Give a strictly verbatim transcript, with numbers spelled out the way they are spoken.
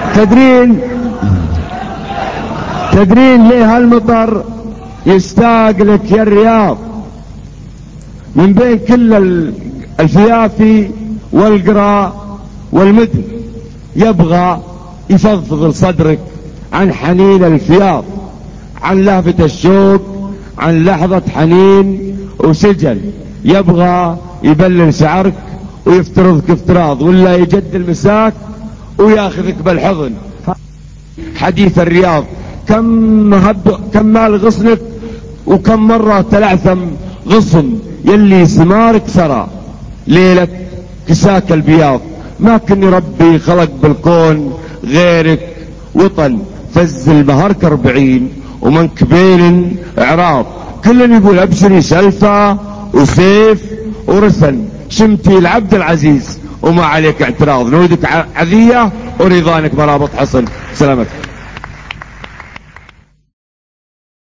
تدرين تدرين ليه هالمطر يشتاق لك يا الرياض؟ من بين كل الفيافي والقرى والمدن يبغى يفضفض لصدرك عن حنين الفياض، عن لهفة الشوق، عن لحظة حنين وسجل. يبغى يبلل شعرك ويفترضك افتراض، ولا يجدل مساك وياخذك بالحضن. حديث الرياض كم هب كم مال غصنك، وكم مرة تلعثم غصن يلي سمارك سرى ليلة كساك البياض. ما كن ربي خلق بالكون غيرك وطن، فز المهرك اربعين ومنك بين اعراض. كلن يقول ابشري سلفة وسيف ورسن، شمتي العبد العزيز وما عليك اعتراض. نودك عذية ورضانك مرابط حصن. سلامتك.